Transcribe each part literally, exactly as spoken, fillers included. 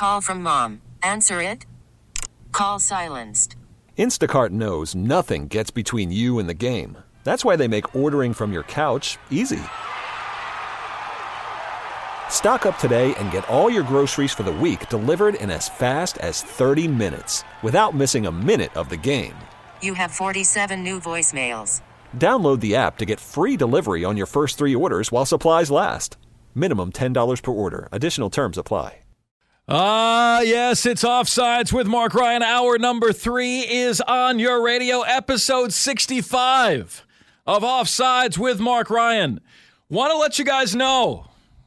Call from mom. Answer it. Call silenced. Instacart knows nothing gets between you and the game. That's why they make ordering from your couch easy. Stock up today and get all your groceries for the week delivered in as fast as thirty minutes without missing a minute of the game. You have forty-seven new voicemails. Download the app to get free delivery on your first three orders while supplies last. Minimum ten dollars per order. Additional terms apply. Ah, uh, yes, it's Offsides with Mark Ryan. Hour number three is on your radio. Episode sixty-five of Offsides with Mark Ryan. Want to let you guys know,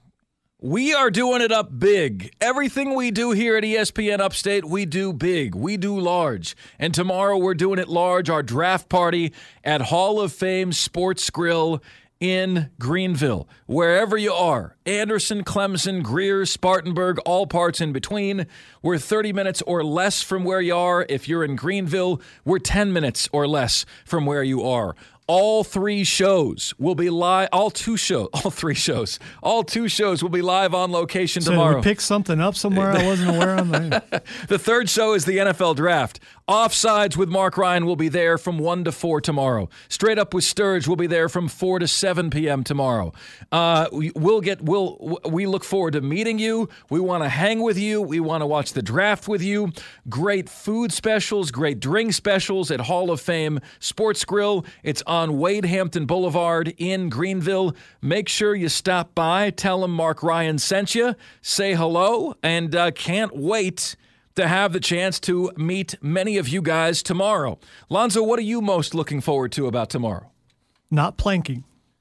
we are doing it up big. Everything we do here at E S P N Upstate, we do big. We do large. And tomorrow we're doing it large, our draft party at Hall of Fame Sports Grill in Greenville. Wherever you are, Anderson, Clemson, Greer, Spartanburg, all parts in between. We're thirty minutes or less from where you are. If you're in Greenville, we're ten minutes or less from where you are. All three shows will be live. All two shows. All three shows. All two shows will be live on location so tomorrow. So we picked something up somewhere I wasn't aware of. The third show is the N F L Draft. Offsides with Mark Ryan will be there from one to four tomorrow. Straight Up with Sturge will be there from four to seven p.m. tomorrow. Uh, we, we'll get. We'll. We look forward to meeting you. We want to hang with you. We want to watch the draft with you. Great food specials. Great drink specials at Hall of Fame Sports Grill. It's on Wade Hampton Boulevard in Greenville. Make sure you stop by. Tell them Mark Ryan sent you. Say hello, and uh, can't wait to have the chance to meet many of you guys tomorrow. Lonzo, what are you most looking forward to about tomorrow? Not planking.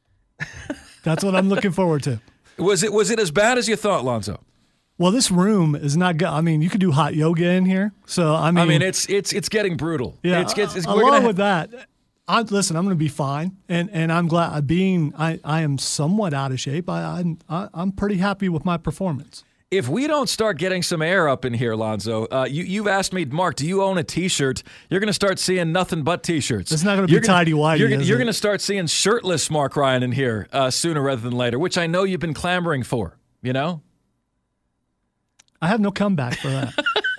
That's what I'm looking forward to. Was it was it as bad as you thought, Lonzo? Well, this room is not good. I mean, you could do hot yoga in here. So I mean, I mean, it's it's it's getting brutal. Yeah. It's, it's, it's, along we're gonna with that, I, listen, I'm going to be fine, and and I'm glad. Being I, I am somewhat out of shape. I, I I'm pretty happy with my performance. If we don't start getting some air up in here, Lonzo, uh, you, you've asked me, Mark, do you own a T-shirt? You're going to start seeing nothing but T-shirts. It's not going to be tidy-whitey, You're, is you're it? going to start seeing shirtless Mark Ryan in here uh, sooner rather than later, which I know you've been clamoring for, you know? I have no comeback for that.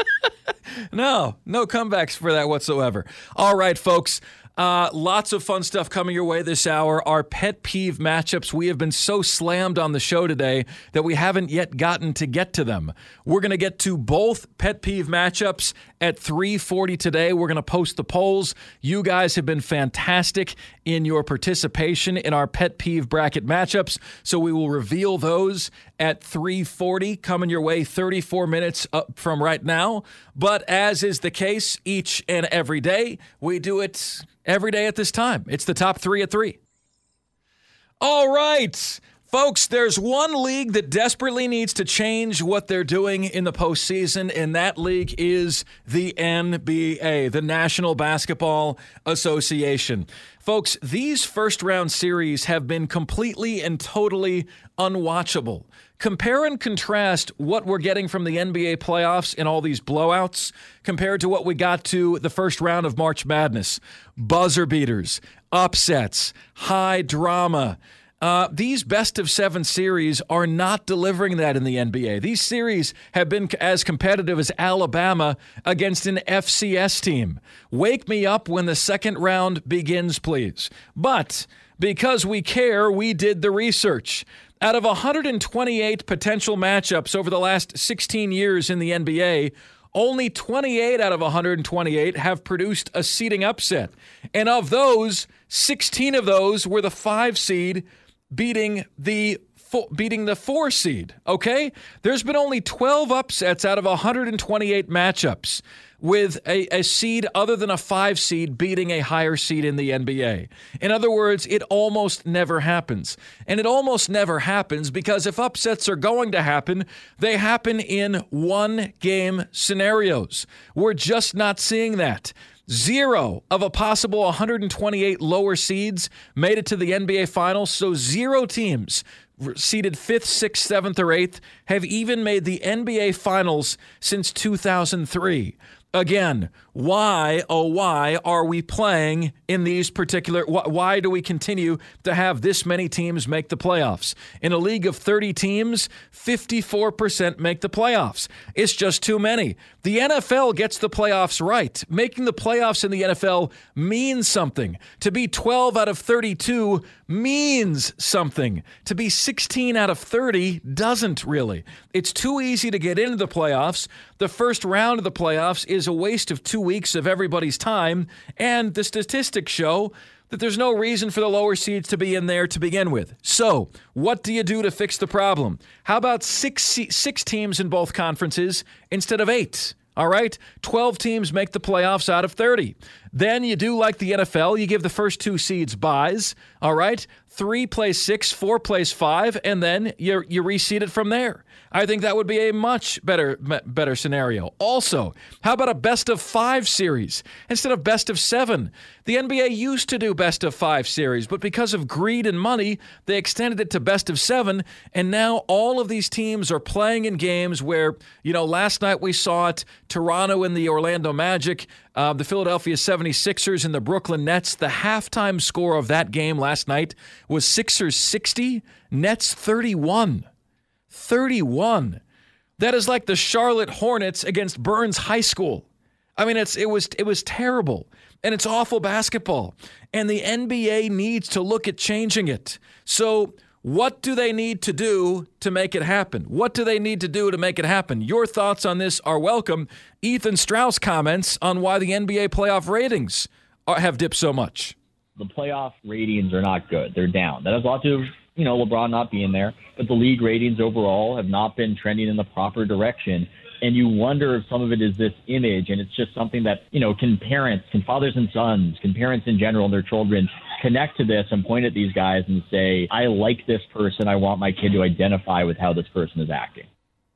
No, no comebacks for that whatsoever. All right, folks. Uh, lots of fun stuff coming your way this hour. Our pet peeve matchups. We have been so slammed on the show today that we haven't yet gotten to get to them. We're going to get to both pet peeve matchups at three forty today. We're going to post the polls. You guys have been fantastic in your participation in our pet peeve bracket matchups, so we will reveal those at three forty, coming your way thirty-four minutes up from right now. But as is the case each and every day, we do it every day at this time. It's the top three at three. All right. Folks, there's one league that desperately needs to change what they're doing in the postseason, and that league is the N B A, the National Basketball Association. Folks, these first-round series have been completely and totally unwatchable. Compare and contrast what we're getting from the N B A playoffs in all these blowouts compared to what we got to the first round of March Madness. Buzzer beaters, upsets, high drama. Uh, these best-of-seven series are not delivering that in the N B A. These series have been as competitive as Alabama against an F C S team. Wake me up when the second round begins, please. But because we care, we did the research. Out of one hundred twenty-eight potential matchups over the last sixteen years in the N B A, only twenty-eight out of one hundred twenty-eight have produced a seeding upset. And of those, sixteen of those were the five seed beating the four, beating the four seed, okay? There's been only twelve upsets out of one hundred twenty-eight matchups with a, a seed other than a five seed beating a higher seed in the N B A. In other words, it almost never happens. And it almost never happens because if upsets are going to happen, they happen in one-game scenarios. We're just not seeing that. Zero of a possible one hundred twenty-eight lower seeds made it to the N B A Finals, so zero teams seeded fifth, sixth, seventh, or eighth have even made the N B A Finals since two thousand three. Again, why, oh, why are we playing in these particular, wh- why do we continue to have this many teams make the playoffs? In a league of thirty teams, fifty-four percent make the playoffs. It's just too many. The N F L gets the playoffs right. Making the playoffs in the N F L means something. To be twelve out of thirty-two means something. To be sixteen out of thirty doesn't really. It's too easy to get into the playoffs. The first round of the playoffs is a waste of two weeks of everybody's time, and the statistics show that there's no reason for the lower seeds to be in there to begin with. So, what do you do to fix the problem? How about six six teams in both conferences instead of eight? All right? twelve teams make the playoffs out of thirty. Then you do like the N F L. You give the first two seeds buys. All right? Three plays six, four plays five, and then you you reseed it from there. I think that would be a much better better scenario. Also, how about a best of five series instead of best of seven? The N B A used to do best of five series, but because of greed and money, they extended it to best of seven, and now all of these teams are playing in games where, you know, last night we saw it, Toronto and the Orlando Magic, uh, the Philadelphia seventy-sixers and the Brooklyn Nets. The halftime score of that game last night was Sixers sixty, Nets thirty-one. thirty-one. That is like the Charlotte Hornets against Burns High School. I mean, it's it was it was terrible, and it's awful basketball. And the N B A needs to look at changing it. So what do they need to do to make it happen? What do they need to do to make it happen? Your thoughts on this are welcome. Ethan Strauss comments on why the N B A playoff ratings are, have dipped so much. The playoff ratings are not good. They're down. That has a lot to do, you know, LeBron not being there, but the league ratings overall have not been trending in the proper direction. And you wonder if some of it is this image, and it's just something that, you know, can parents, can fathers and sons, can parents in general and their children connect to this and point at these guys and say, I like this person. I want my kid to identify with how this person is acting.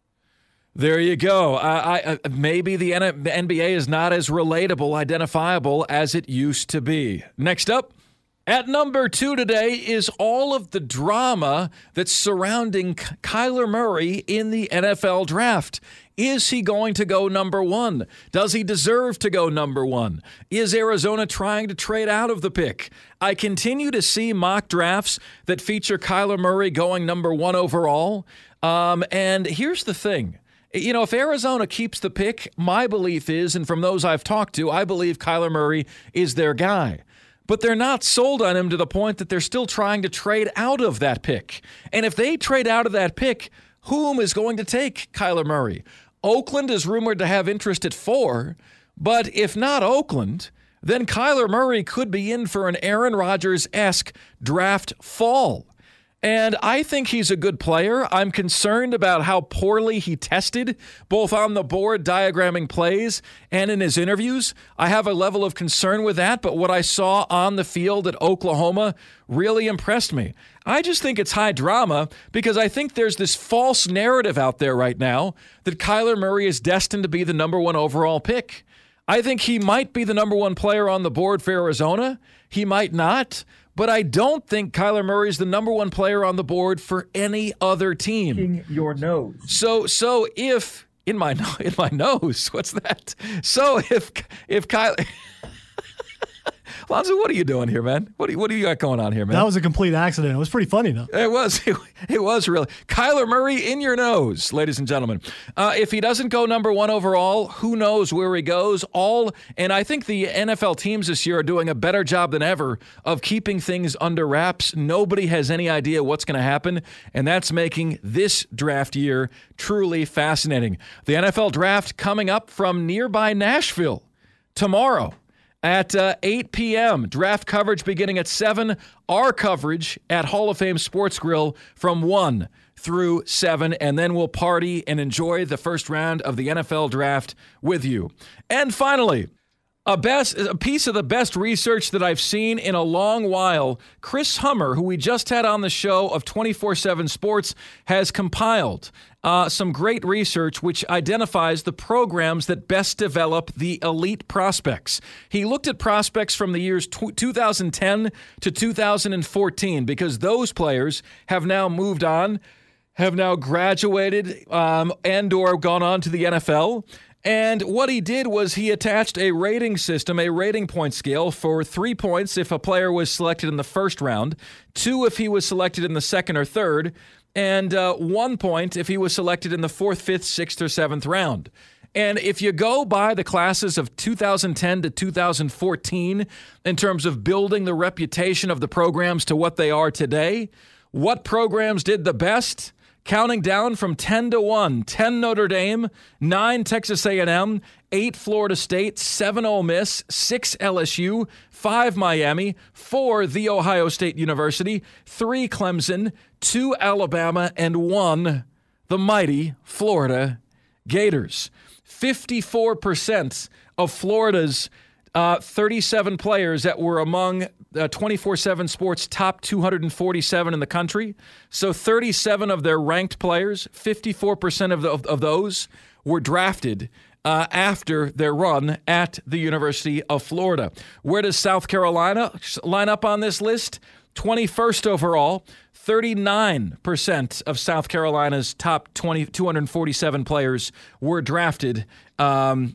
There you go. I, I, maybe the N B A is not as relatable, identifiable as it used to be. Next up, at number two today is all of the drama that's surrounding Kyler Murray in the N F L draft. Is he going to go number one? Does he deserve to go number one? Is Arizona trying to trade out of the pick? I continue to see mock drafts that feature Kyler Murray going number one overall. Um, and here's the thing. You know, if Arizona keeps the pick, my belief is, and from those I've talked to, I believe Kyler Murray is their guy. But they're not sold on him to the point that they're still trying to trade out of that pick. And if they trade out of that pick, whom is going to take Kyler Murray? Oakland is rumored to have interest at four, but if not Oakland, then Kyler Murray could be in for an Aaron Rodgers-esque draft fall. And I think he's a good player. I'm concerned about how poorly he tested, both on the board diagramming plays and in his interviews. I have a level of concern with that, but what I saw on the field at Oklahoma really impressed me. I just think it's high drama because I think there's this false narrative out there right now that Kyler Murray is destined to be the number one overall pick. I think he might be the number one player on the board for Arizona. He might not. But I don't think Kyler Murray is the number one player on the board for any other team. Your nose. So, so if in my in my nose, what's that? So if if Kyler, Lonzo, what are you doing here, man? What do you, what do you got going on here, man? That was a complete accident. It was pretty funny, though. It was. It, it was really. Kyler Murray in your nose, ladies and gentlemen. Uh, if he doesn't go number one overall, who knows where he goes? All, and I think the N F L teams this year are doing a better job than ever of keeping things under wraps. Nobody has any idea what's going to happen, and that's making this draft year truly fascinating. The N F L draft coming up from nearby Nashville tomorrow. At uh, eight p.m., draft coverage beginning at seven. Our coverage at Hall of Fame Sports Grill from one through seven. And then we'll party and enjoy the first round of the N F L draft with you. And finally, a best a piece of the best research that I've seen in a long while. Chris Hummer, who we just had on the show of twenty-four seven Sports, has compiled uh, some great research which identifies the programs that best develop the elite prospects. He looked at prospects from the years two thousand ten to two thousand fourteen because those players have now moved on, have now graduated um, and or gone on to the N F L. And what he did was he attached a rating system, a rating point scale for three points if a player was selected in the first round, two if he was selected in the second or third, and uh, one point if he was selected in the fourth, fifth, sixth, or seventh round. And if you go by the classes of two thousand ten to two thousand fourteen in terms of building the reputation of the programs to what they are today, what programs did the best? Counting down from ten to one, ten Notre Dame, nine Texas A and M, eight Florida State, seven Ole Miss, six L S U, five Miami, four The Ohio State University, three Clemson, two Alabama, and one the mighty Florida Gators. fifty-four percent of Florida's uh, thirty-seven players that were among Uh, twenty-four seven Sports top two hundred forty-seven in the country. So thirty-seven of their ranked players, fifty-four percent of, the, of, of those were drafted uh, after their run at the University of Florida. Where does South Carolina line up on this list? twenty-first overall. thirty-nine percent of South Carolina's top twenty, two hundred forty-seven players were drafted um,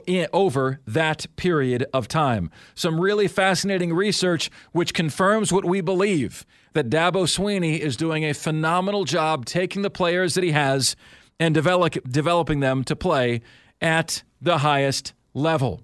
over that period of time. Some really fascinating research which confirms what we believe, that Dabo Swinney is doing a phenomenal job taking the players that he has and develop, developing them to play at the highest level.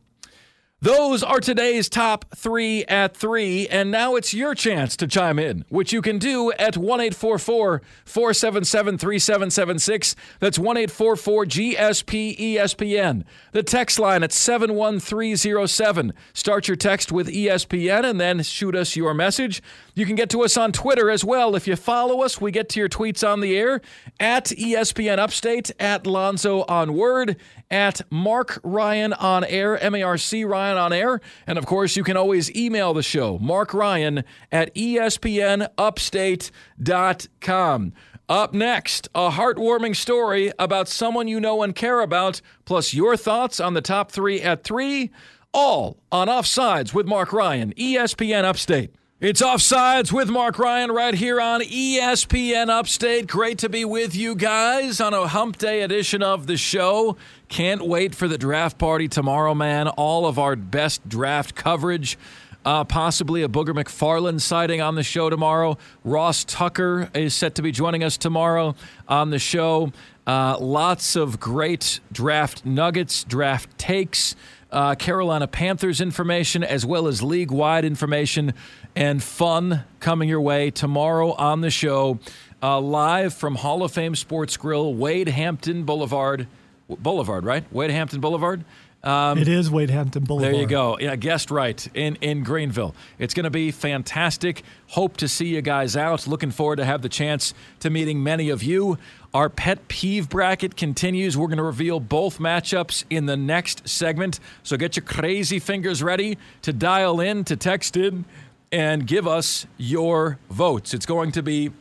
Those are today's top three at three, and now it's your chance to chime in, which you can do at one eight four four, four seven seven, three seven seven six. That's one eight four four G S P E S P N. The text line at seven one three zero seven. Start your text with E S P N and then shoot us your message. You can get to us on Twitter as well. If you follow us, we get to your tweets on the air at E S P N Upstate, at Lonzo on Word, at Mark Ryan on Air, M A R C Ryan on Air. And of course, you can always email the show, Mark Ryan at E S P N upstate dot com. Up next, a heartwarming story about someone you know and care about, plus your thoughts on the top three at three, all on Offsides with Mark Ryan, E S P N Upstate. It's Offsides with Mark Ryan right here on E S P N Upstate. Great to be with you guys on a hump day edition of the show. Can't wait for the draft party tomorrow, man. All of our best draft coverage. Uh, possibly a Booger McFarland sighting on the show tomorrow. Ross Tucker is set to be joining us tomorrow on the show. Uh, lots of great draft nuggets, draft takes, uh, Carolina Panthers information, as well as league-wide information and fun coming your way tomorrow on the show. Uh, live from Hall of Fame Sports Grill, Wade Hampton Boulevard. Boulevard, right? Wade Hampton Boulevard? Um, it is Wade Hampton Boulevard. There you go. Yeah, guessed right, in, in Greenville. It's going to be fantastic. Hope to see you guys out. Looking forward to have the chance to meeting many of you. Our pet peeve bracket continues. We're going to reveal both matchups in the next segment. So get your crazy fingers ready to dial in, to text in, and give us your votes. It's going to be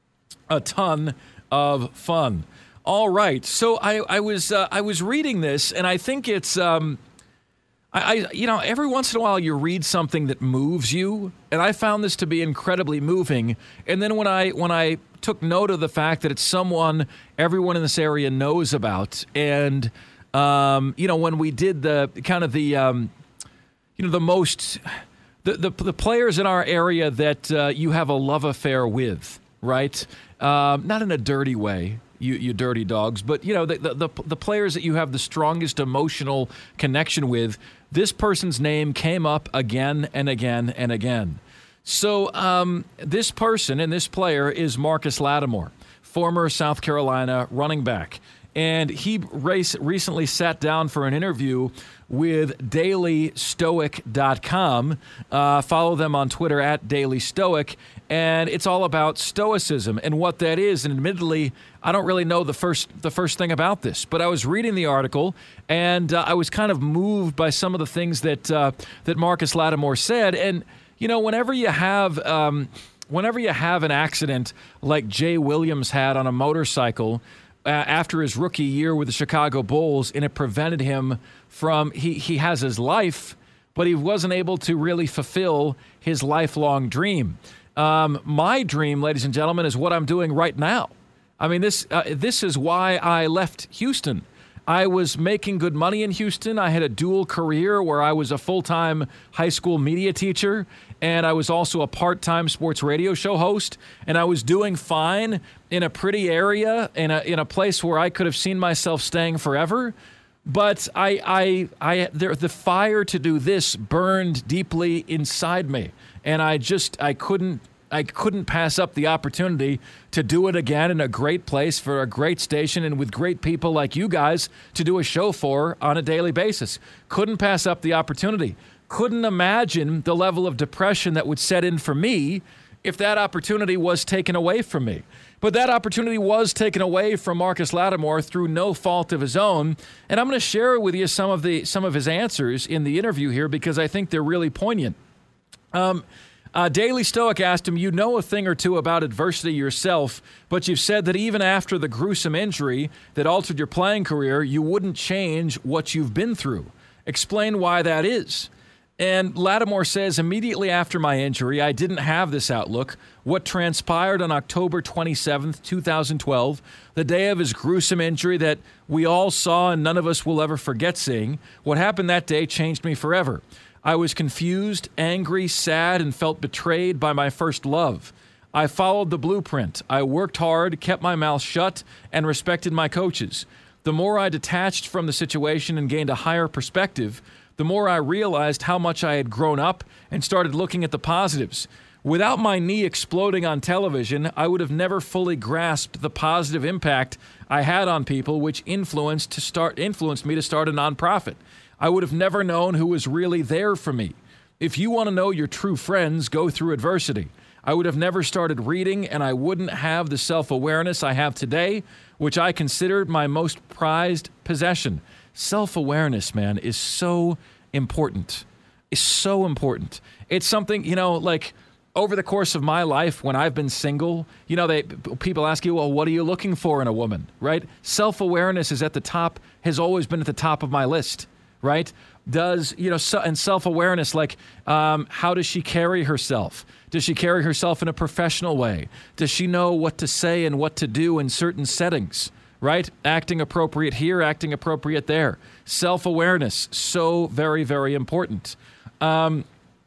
a ton of fun. All right, so I, I was uh, I was reading this, and I think it's um, I, I you know every once in a while you read something that moves you, and I found this to be incredibly moving. And then when I when I took note of the fact that it's someone everyone in this area knows about, and um, you know when we did the kind of the um, you know the most the the, the players in our area that uh, you have a love affair with, right? Um, not in a dirty way. You, you dirty dogs, but you know the, the the players that you have the strongest emotional connection with. This person's name came up again and again and again. So um, this person and this player is Marcus Lattimore, former South Carolina running back, and he race, recently sat down for an interview with daily stoic dot com. Uh, follow them on Twitter at Daily Stoic. And it's all about stoicism and what that is. And admittedly, I don't really know the first the first thing about this. But I was reading the article, and uh, I was kind of moved by some of the things that uh, that Marcus Lattimore said. And, you know, whenever you have um, whenever you have an accident like Jay Williams had on a motorcycle uh, after his rookie year with the Chicago Bulls, and it prevented him from, he, he has his life, but he wasn't able to really fulfill his lifelong dream. Um, my dream, ladies and gentlemen, is what I'm doing right now. I mean, this uh, this is why I left Houston. I was making good money in Houston. I had a dual career where I was a full-time high school media teacher, and I was also a part-time sports radio show host, and I was doing fine in a pretty area, in a in a place where I could have seen myself staying forever. But I, I, I, there, the fire to do this burned deeply inside me, and I just, I couldn't. I couldn't pass up the opportunity to do it again in a great place for a great station and with great people like you guys to do a show for on a daily basis. Couldn't pass up the opportunity. Couldn't imagine the level of depression that would set in for me if that opportunity was taken away from me. But that opportunity was taken away from Marcus Lattimore through no fault of his own. And I'm going to share with you some of the some of his answers in the interview here because I think they're really poignant. Um, Uh, Daily Stoic asked him, you know a thing or two about adversity yourself, but you've said that even after the gruesome injury that altered your playing career, you wouldn't change what you've been through. Explain why that is. And Lattimore says, immediately after my injury, I didn't have this outlook. What transpired on October twenty-seventh, twenty twelve, the day of his gruesome injury that we all saw and none of us will ever forget seeing, what happened that day changed me forever. I was confused, angry, sad, and felt betrayed by my first love. I followed the blueprint. I worked hard, kept my mouth shut, and respected my coaches. The more I detached from the situation and gained a higher perspective, the more I realized how much I had grown up and started looking at the positives. Without my knee exploding on television, I would have never fully grasped the positive impact I had on people, which influenced to start influenced me to start a nonprofit. I would have never known who was really there for me. If you want to know your true friends, go through adversity. I would have never started reading, and I wouldn't have the self-awareness I have today, which I considered my most prized possession. Self-awareness, man, is so important. It's so important. It's something, you know, like over the course of my life when I've been single, you know, they people ask you, well, what are you looking for in a woman, right? Self-awareness is at the top, has always been at the top of my list. Right? Does, you know, so, and self-awareness, like um, how does she carry herself? Does she carry herself in a professional way? Does she know what to say and what to do in certain settings? Right? Acting appropriate here, acting appropriate there. Self-awareness, so very, very important. Um,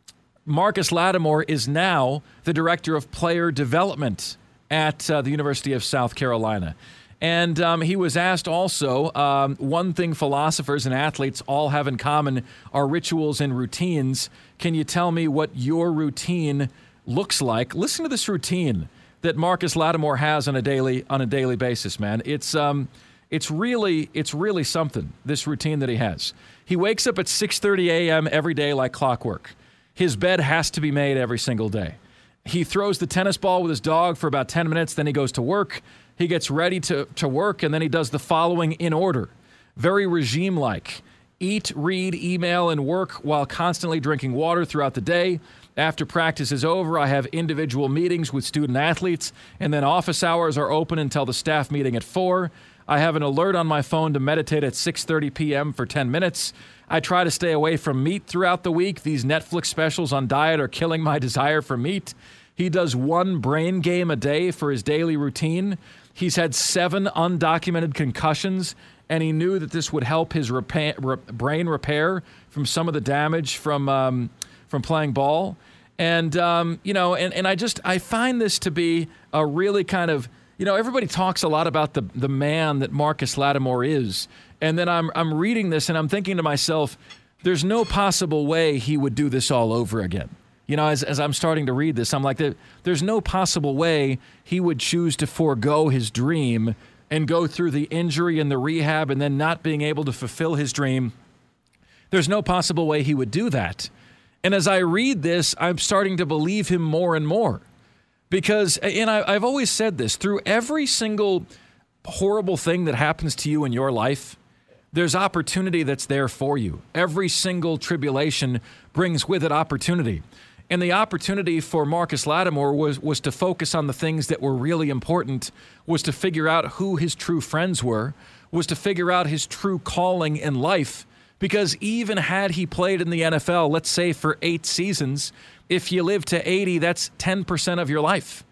Marcus Lattimore is now the director of player development at uh, the University of South Carolina. And um, he was asked also, um, one thing philosophers and athletes all have in common are rituals and routines. Can you tell me what your routine looks like? Listen to this routine that Marcus Lattimore has on a daily on a daily basis, man. It's um, it's really it's really something, this routine that he has. He wakes up at six thirty a.m. every day like clockwork. His bed has to be made every single day. He throws the tennis ball with his dog for about ten minutes, then he goes to work. He gets ready to, to work, and then he does the following in order. Very regime-like. Eat, read, email, and work while constantly drinking water throughout the day. After practice is over, I have individual meetings with student athletes, and then office hours are open until the staff meeting at four. I have an alert on my phone to meditate at six thirty p.m. for ten minutes. I try to stay away from meat throughout the week. These Netflix specials on diet are killing my desire for meat. He does one brain game a day for his daily routine. He's had seven undocumented concussions, and he knew that this would help his repa- re- brain repair from some of the damage from um, from playing ball. And, um, you know, and, and I just, I find this to be a really kind of, you know, everybody talks a lot about the the man that Marcus Lattimore is. And then I'm I'm reading this and I'm thinking to myself, there's no possible way he would do this all over again. You know, as, as I'm starting to read this, I'm like, there's no possible way he would choose to forego his dream and go through the injury and the rehab and then not being able to fulfill his dream. There's no possible way he would do that. And as I read this, I'm starting to believe him more and more. Because, and I, I've always said this, through every single horrible thing that happens to you in your life, there's opportunity that's there for you. Every single tribulation brings with it opportunity. And the opportunity for Marcus Lattimore was, was to focus on the things that were really important, was to figure out who his true friends were, was to figure out his true calling in life. Because even had he played in the N F L, let's say for eight seasons, if you live to eighty, that's ten percent of your life.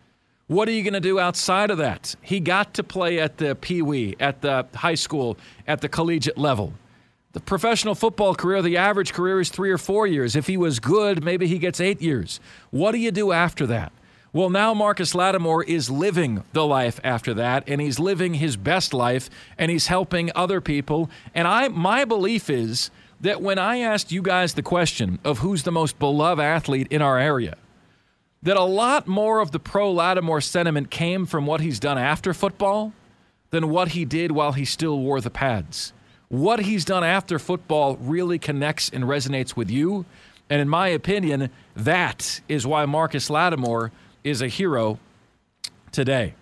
What are you going to do outside of that? He got to play at the Pee Wee, at the high school, at the collegiate level. The professional football career, the average career is three or four years. If he was good, maybe he gets eight years. What do you do after that? Well, now Marcus Lattimore is living the life after that, and he's living his best life, and he's helping other people. And I, my belief is that when I asked you guys the question of who's the most beloved athlete in our area, that a lot more of the pro-Lattimore sentiment came from what he's done after football than what he did while he still wore the pads. What he's done after football really connects and resonates with you. And in my opinion, that is why Marcus Lattimore is a hero today.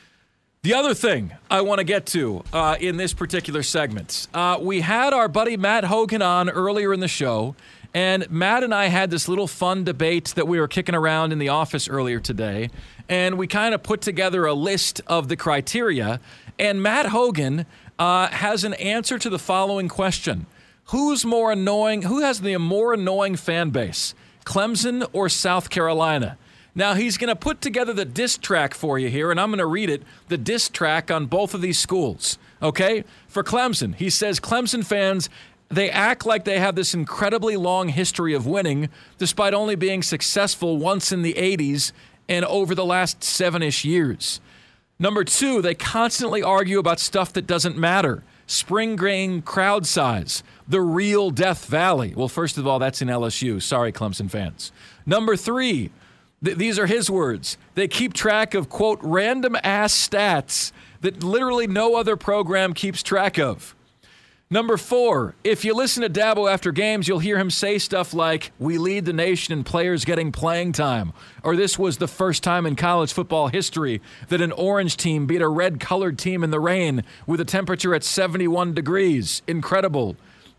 The other thing I want to get to uh, in this particular segment, uh, we had our buddy Matt Hogan on earlier in the show, and Matt and I had this little fun debate that we were kicking around in the office earlier today, and we kind of put together a list of the criteria, and Matt Hogan uh, has an answer to the following question. Who's more annoying? Who has the more annoying fan base, Clemson or South Carolina? Now, he's going to put together the diss track for you here, and I'm going to read it, the diss track on both of these schools, okay? For Clemson, he says Clemson fans, they act like they have this incredibly long history of winning, despite only being successful once in the eighties and over the last seven-ish years. Number two, they constantly argue about stuff that doesn't matter. Spring game crowd size, the real Death Valley. Well, first of all, that's in L S U. Sorry, Clemson fans. Number three, th- these are his words. They keep track of, quote, random-ass stats that literally no other program keeps track of. Number four, if you listen to Dabo after games, you'll hear him say stuff like, we lead the nation in players getting playing time, or this was the first time in college football history that an orange team beat a red-colored team in the rain with a temperature at seventy-one degrees. Incredible.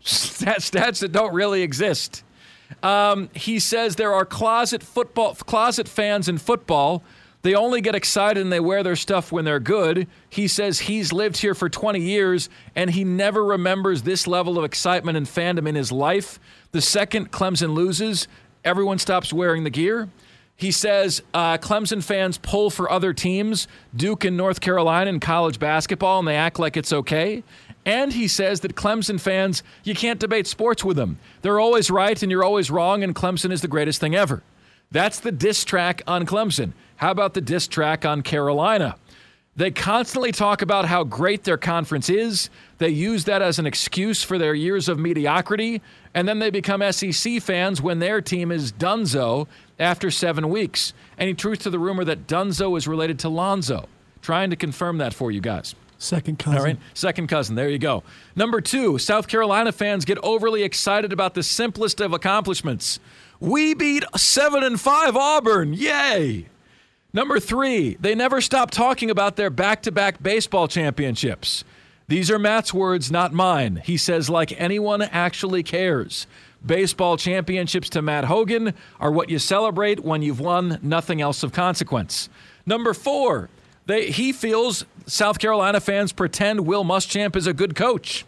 Stats that don't really exist. Um, he says there are closet football, closet fans in football. They only get excited and they wear their stuff when they're good. He says he's lived here for twenty years and he never remembers this level of excitement and fandom in his life. The second Clemson loses, everyone stops wearing the gear. He says uh, Clemson fans pull for other teams, Duke and North Carolina in college basketball, and they act like it's okay. And he says that Clemson fans, you can't debate sports with them. They're always right and you're always wrong, and Clemson is the greatest thing ever. That's the diss track on Clemson. How about the diss track on Carolina? They constantly talk about how great their conference is. They use that as an excuse for their years of mediocrity, and then they become S E C fans when their team is Dunzo after seven weeks. Any truth to the rumor that Dunzo is related to Lonzo? Trying to confirm that for you guys. Second cousin. All right, second cousin. There you go. Number two, South Carolina fans get overly excited about the simplest of accomplishments. We beat seven and five Auburn. Yay! Number three, they never stop talking about their back-to-back baseball championships. These are Matt's words, not mine. He says, like anyone actually cares. Baseball championships to Matt Hogan are what you celebrate when you've won, nothing else of consequence. Number four, they, he feels South Carolina fans pretend Will Muschamp is a good coach.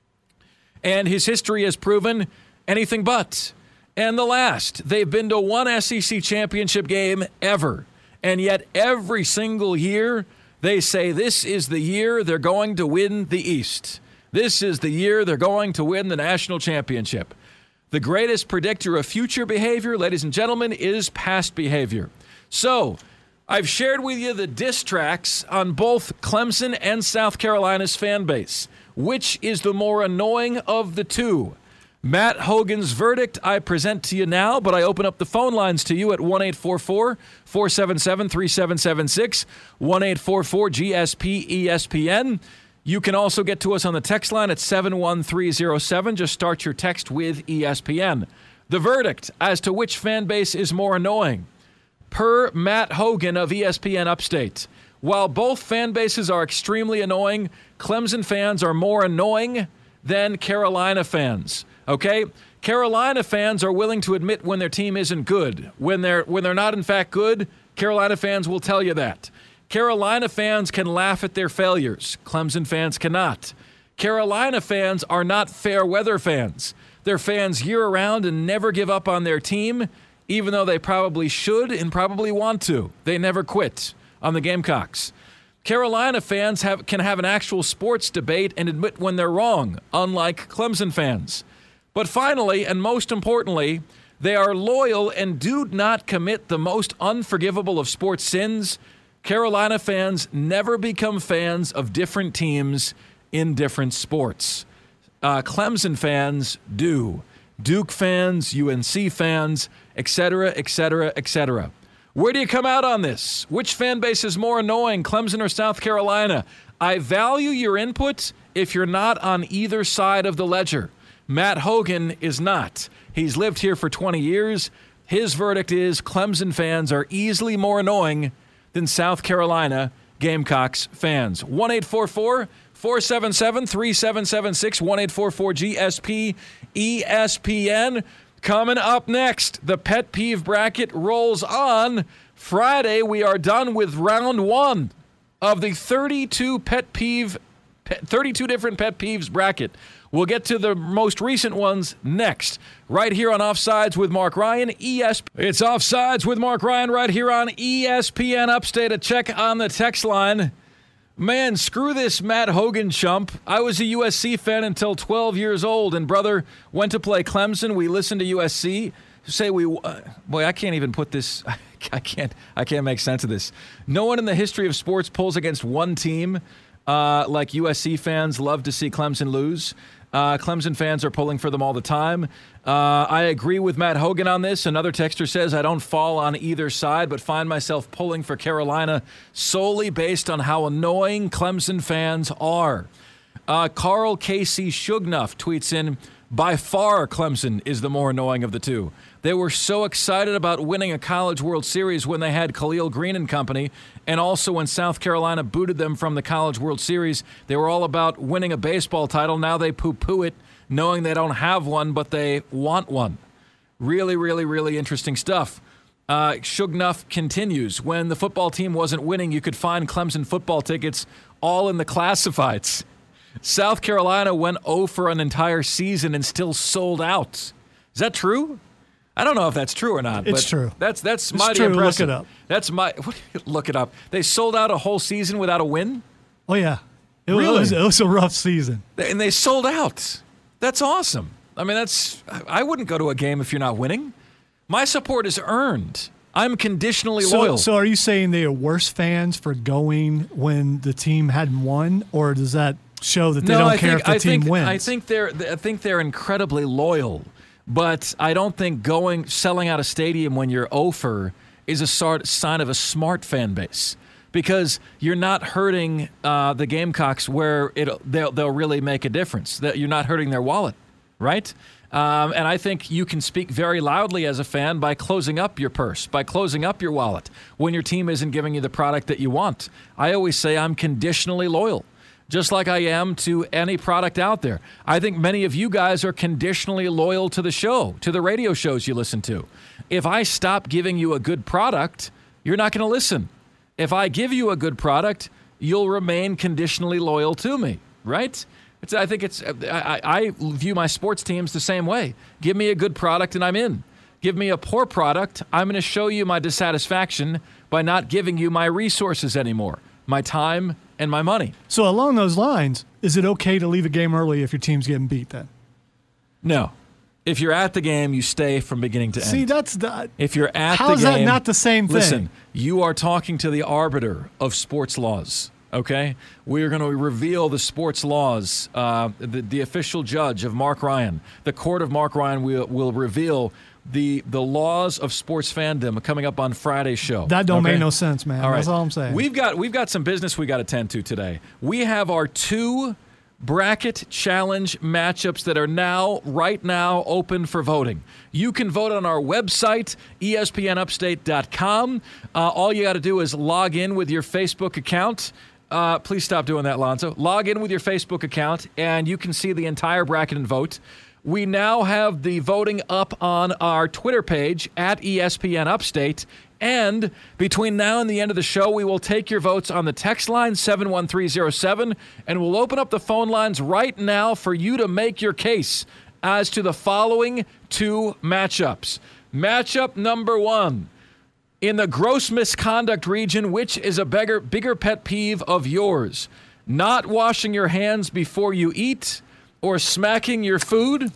And his history has proven anything but. And the last, they've been to one S E C championship game ever. And yet every single year, they say this is the year they're going to win the East. This is the year they're going to win the national championship. The greatest predictor of future behavior, ladies and gentlemen, is past behavior. So, I've shared with you the diss tracks on both Clemson and South Carolina's fan base. Which is the more annoying of the two? Matt Hogan's verdict I present to you now, but I open up the phone lines to you at one eight four four, four seven seven, three seven seven six, one eight four four G S P E S P N. You can also get to us on the text line at seven one three zero seven. Just start your text with E S P N. The verdict as to which fan base is more annoying. Per Matt Hogan of E S P N Upstate, while both fan bases are extremely annoying, Clemson fans are more annoying than Carolina fans. Okay? Carolina fans are willing to admit when their team isn't good. When they're when they're not in fact good, Carolina fans will tell you that. Carolina fans can laugh at their failures. Clemson fans cannot. Carolina fans are not fair weather fans. They're fans year-round and never give up on their team, even though they probably should and probably want to. They never quit. on the Gamecocks. Carolina fans have, can have an actual sports debate and admit when they're wrong, unlike Clemson fans. But finally, and most importantly, they are loyal and do not commit the most unforgivable of sports sins. Carolina fans never become fans of different teams in different sports. Uh, Clemson fans do. Duke fans, U N C fans, et cetera, et cetera, et cetera. Where do you come out on this? Which fan base is more annoying, Clemson or South Carolina? I value your input if you're not on either side of the ledger. Matt Hogan is not. He's lived here for twenty years. His verdict is Clemson fans are easily more annoying than South Carolina Gamecocks fans. one eight four four, four seven seven, three seven seven six, one eight four four G S P E S P N. Coming up next, the Pet Peeve Bracket rolls on. Friday, we are done with round one of the thirty-two pet peeve, thirty-two different pet peeves bracket. We'll get to the most recent ones next, right here on Offsides with Mark Ryan. E S P N. It's Offsides with Mark Ryan right here on E S P N Upstate. A check on the text line. Man, screw this Matt Hogan chump. I was a U S C fan until twelve years old, and brother went to play Clemson. We listened to U S C. Say we, uh, boy, I can't even put this. I can't. I can't make sense of this. No one in the history of sports pulls against one team uh, like U S C fans love to see Clemson lose. Uh, Clemson fans are pulling for them all the time. Uh, I agree with Matt Hogan on this. Another texter says, I don't fall on either side, but find myself pulling for Carolina solely based on how annoying Clemson fans are. Uh, Carl Casey Shugnuff tweets in, by far Clemson is the more annoying of the two. They were so excited about winning a College World Series when they had Khalil Green and company, and also when South Carolina booted them from the College World Series. They were all about winning a baseball title. Now they poo-poo it, knowing they don't have one, but they want one. Really, really, really interesting stuff. Uh, Shugnuff continues, when the football team wasn't winning, you could find Clemson football tickets all in the classifieds. South Carolina went oh for an entire season and still sold out. Is that true? I don't know if that's true or not. It's but true. That's that's it's mighty true. impressive. Look it up. That's my look it up. They sold out a whole season without a win? Oh yeah, it, Really? was, it was a rough season. And they sold out. That's awesome. I mean, that's I wouldn't go to a game if you're not winning. My support is earned. I'm conditionally So, loyal. so are you saying they are worse fans for going when the team hadn't won, or does that show that they no, don't I care think, if the I team think, wins? I think they're I think they're incredibly loyal, but I don't think going selling out a stadium when you're over is a sort sign of a smart fan base, because you're not hurting uh, the Gamecocks where it they'll they'll really make a difference. That you're not hurting their wallet, right? Um, and I think you can speak very loudly as a fan by closing up your purse, by closing up your wallet when your team isn't giving you the product that you want. I always say I'm conditionally loyal, just like I am to any product out there. I think many of you guys are conditionally loyal to the show, to the radio shows you listen to. If I stop giving you a good product, you're not going to listen. If I give you a good product, you'll remain conditionally loyal to me, right? It's, I think it's. I, I view my sports teams the same way. Give me a good product and I'm in. Give me a poor product, I'm going to show you my dissatisfaction by not giving you my resources anymore, my time and my money. So along those lines, is it okay to leave a game early if your team's getting beat then? No. If you're at the game, you stay from beginning to end. See, that's the. If you're at How the is game, that not the same thing? Listen, you are talking to the arbiter of sports laws. Okay, we are going to reveal the sports laws. Uh, the, the official judge of Mark Ryan, the court of Mark Ryan, will will reveal the the laws of sports fandom coming up on Friday's show. That don't okay? make no sense, man. All right. That's all I'm saying. We've got we've got some business we got to tend to today. We have our two bracket challenge matchups that are now, right now, open for voting. You can vote on our website, E S P N upstate dot com. Uh, all you got to do is log in with your Facebook account. Uh, please stop doing that, Lonzo. Log in with your Facebook account, and you can see the entire bracket and vote. We now have the voting up on our Twitter page, at E S P N Upstate. And between now and the end of the show, we will take your votes on the text line, seven one three zero seven, and we'll open up the phone lines right now for you to make your case as to the following two matchups. Matchup number one, In the gross misconduct region, which is a bigger, bigger pet peeve of yours? Not washing your hands before you eat or smacking your food?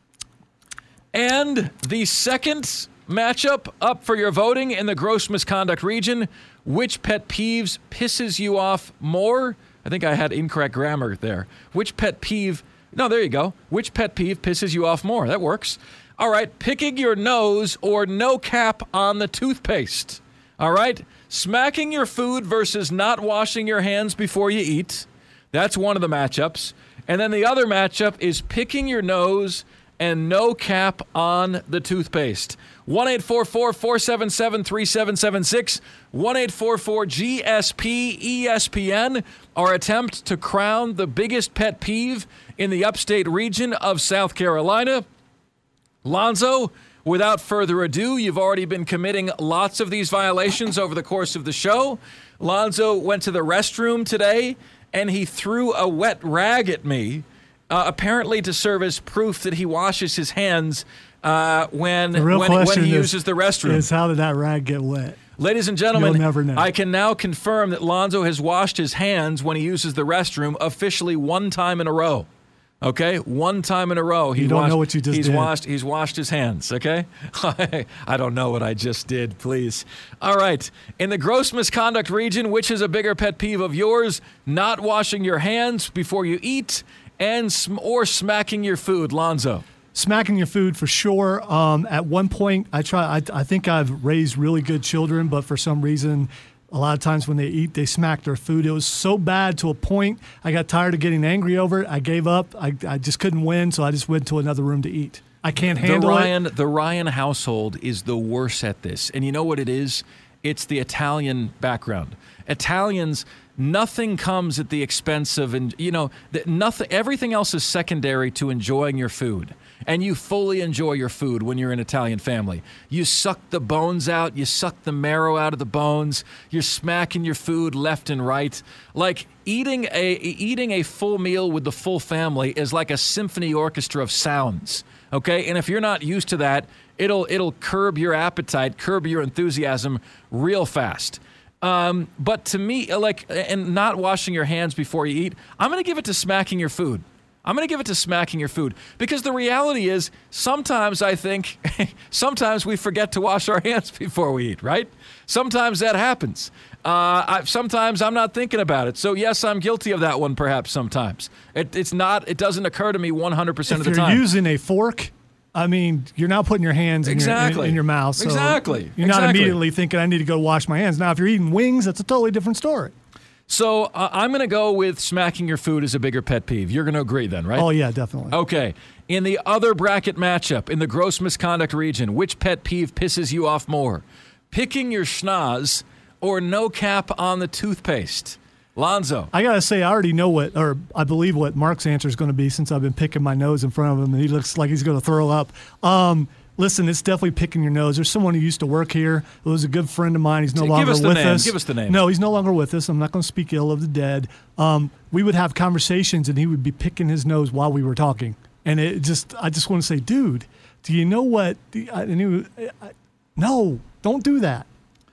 And the second matchup up for your voting in the gross misconduct region, which pet peeves pisses you off more? I think I had incorrect grammar there. Which pet peeve, no, there you go. Which pet peeve pisses you off more? That works. All right, picking your nose or no cap on the toothpaste. All right, smacking your food versus not washing your hands before you eat. That's one of the matchups. And then the other matchup is picking your nose and no cap on the toothpaste. one eight four four, four seven seven, three seven seven six, one eight four four G S P E S P N, our attempt to crown the biggest pet peeve in the upstate region of South Carolina. Lonzo, without further ado, you've already been committing lots of these violations over the course of the show. Lonzo went to the restroom today, and he threw a wet rag at me, uh, apparently to serve as proof that he washes his hands uh, when, the real when, question when he is, uses the restroom. Is how did that rag get wet? Ladies and gentlemen, You'll never know. I can now confirm that Lonzo has washed his hands when he uses the restroom officially one time in a row. Okay, one time in a row. He you don't washed, know what you just he's did. Washed, he's washed his hands, okay? I don't know what I just did, please. All right, in the gross misconduct region, which is a bigger pet peeve of yours? Not washing your hands before you eat and sm- or smacking your food, Lonzo. Smacking your food for sure. Um, at one point, I try. I, I think I've raised really good children, but for some reason, a lot of times when they eat, they smack their food. It was so bad to a point I got tired of getting angry over it. I gave up. I, I just couldn't win, so I just went to another room to eat. I can't handle the Ryan, it. The Ryan household is the worst at this. And you know what it is? It's the Italian background. Italians, nothing comes at the expense of, you know, nothing. Everything else is secondary to enjoying your food. And you fully enjoy your food when you're an Italian family. You suck the bones out. You suck the marrow out of the bones. You're smacking your food left and right. Like eating a eating a full meal with the full family is like a symphony orchestra of sounds. Okay, and if you're not used to that, it'll it'll curb your appetite, curb your enthusiasm real fast. Um, but to me, like, and not washing your hands before you eat, I'm going to give it to smacking your food. I'm going to give it to smacking your food because the reality is sometimes I think, sometimes we forget to wash our hands before we eat, right? Sometimes that happens. Uh, I, sometimes I'm not thinking about it. So yes, I'm guilty of that one perhaps sometimes. It, it's not, it doesn't occur to me one hundred percent of the time. If you're using a fork, I mean, you're not putting your hands in, exactly. your, in, in your mouth. So exactly. You're exactly. not immediately thinking, I need to go wash my hands. Now, if you're eating wings, that's a totally different story. So uh, I'm going to go with smacking your food as a bigger pet peeve. You're going to agree then, right? Oh, yeah, definitely. Okay. In the other bracket matchup, in the gross misconduct region, which pet peeve pisses you off more? Picking your schnoz or no cap on the toothpaste? Lonzo. I got to say, I already know what, or I believe what Mark's answer is going to be since I've been picking my nose in front of him, and he looks like he's going to throw up. Um, listen, it's definitely picking your nose. There's someone who used to work here. It was a good friend of mine. He's no Give longer us the with name. us. Give us the name. No, he's no longer with us. I'm not going to speak ill of the dead. Um, we would have conversations, and he would be picking his nose while we were talking. And it just, I just want to say, dude, do you know what? And he was, I, no, don't do that.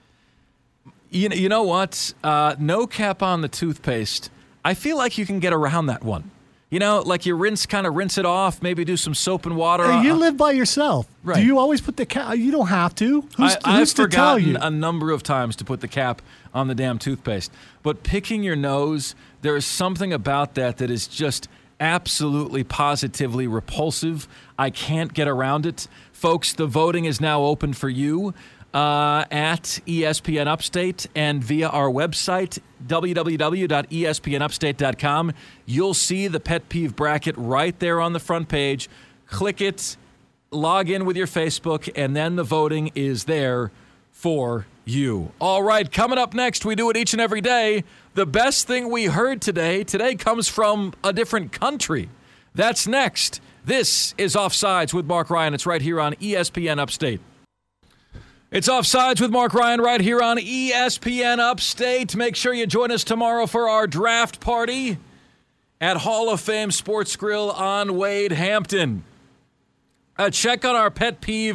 You, you know what? Uh, no cap on the toothpaste. I feel like you can get around that one. You know, like you rinse, kind of rinse it off, maybe do some soap and water. Hey, you live by yourself. Right. Do you always put the cap? You don't have to. Who's, I, who's I've to tell forgotten you? a number of times to put the cap on the damn toothpaste. But picking your nose, there is something about that that is just absolutely, positively repulsive. I can't get around it. Folks, the voting is now open for you. Uh, at E S P N Upstate and via our website, w w w dot e s p n upstate dot com. You'll see the pet peeve bracket right there on the front page. Click it, log in with your Facebook, and then the voting is there for you. All right, coming up next, we do it each and every day. The best thing we heard today, today comes from a different country. That's next. This is Offsides with Mark Ryan. It's right here on E S P N Upstate. It's Offsides with Mark Ryan right here on E S P N Upstate. Make sure you join us tomorrow for our draft party at Hall of Fame Sports Grill on Wade Hampton. Uh, check out our pet peeve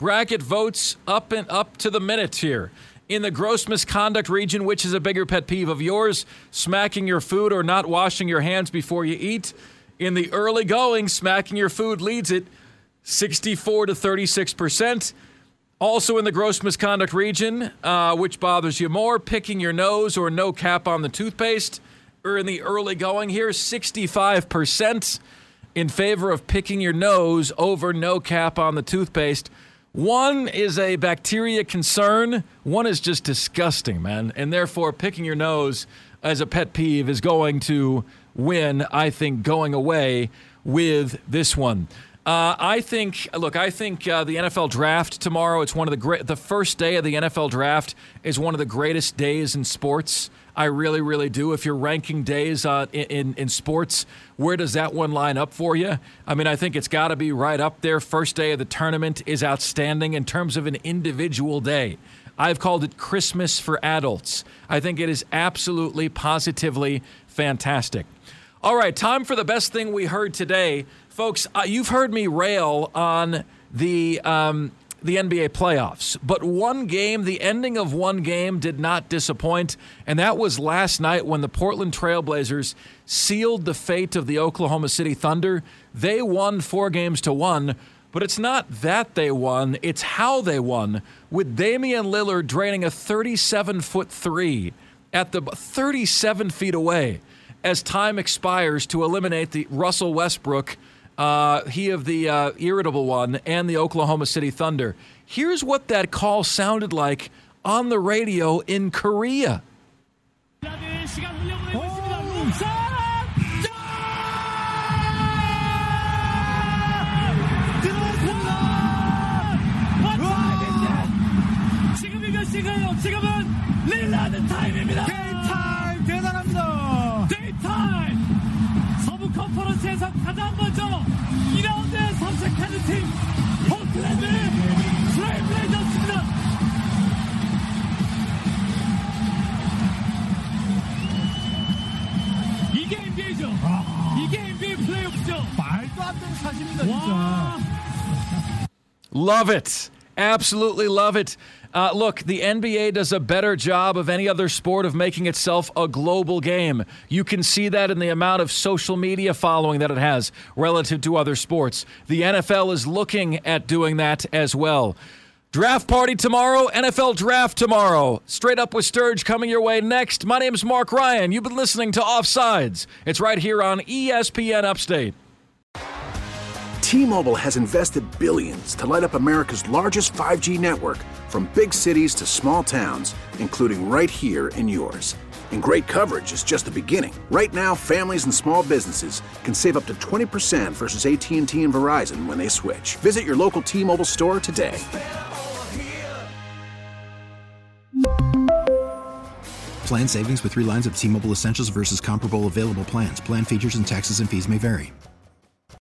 Bracket votes up and up to the minute here. In the gross misconduct region, which is a bigger pet peeve of yours, smacking your food or not washing your hands before you eat? In the early going, smacking your food leads it sixty-four to thirty-six percent. Also in the gross misconduct region, uh, which bothers you more, picking your nose or no cap on the toothpaste? Or in the early going here, sixty-five percent in favor of picking your nose over no cap on the toothpaste. One is a bacteria concern. One is just disgusting, man. And therefore, picking your nose as a pet peeve is going to win, I think, going away with this one. Uh, I think, look, I think uh, the N F L draft tomorrow, it's one of the great, the first day of the N F L draft is one of the greatest days in sports. I really, really do. If you're ranking days uh, in, in, in sports, where does that one line up for you? I mean, I think it's got to be right up there. First day of the tournament is outstanding in terms of an individual day. I've called it Christmas for adults. I think it is absolutely, positively fantastic. All right, time for the best thing we heard today. Folks, uh, you've heard me rail on the um, the N B A playoffs, but one game, the ending of one game did not disappoint, and that was last night when the Portland Trail Blazers sealed the fate of the Oklahoma City Thunder. They won four games to one, but it's not that they won, it's how they won, with Damian Lillard draining a thirty-seven foot three at the thirty-seven feet away as time expires to eliminate the Russell Westbrook, Uh, he of the uh, irritable one, and the Oklahoma City Thunder. Here's what that call sounded like on the radio in Korea. 지금이면 지금은 릴라드 타임입니다. 데이타임 대단합니다. 데이타임. 서부 컨퍼런스에서 가장 먼저 이 라운드에 선택하는 팀 포틀랜드 트레일 블레이저스입니다. 이게 엔비에이죠. 이게 엔비에이 플레이오프죠. 말도 안 되는 사실입니다, 진짜. Love it. Absolutely love it. Uh, look, the N B A does a better job of any other sport of making itself a global game. You can see that in the amount of social media following that it has relative to other sports. The N F L is looking at doing that as well. Draft party tomorrow, N F L draft tomorrow. Straight Up with Sturge coming your way next. My name's Mark Ryan. You've been listening to Offsides. It's right here on E S P N Upstate. T-Mobile has invested billions to light up America's largest five G network, from big cities to small towns, including right here in yours. And great coverage is just the beginning. Right now, families and small businesses can save up to twenty percent versus A T and T and Verizon when they switch. Visit your local T-Mobile store today. Plan savings with three lines of T-Mobile Essentials versus comparable available plans. Plan features and taxes and fees may vary.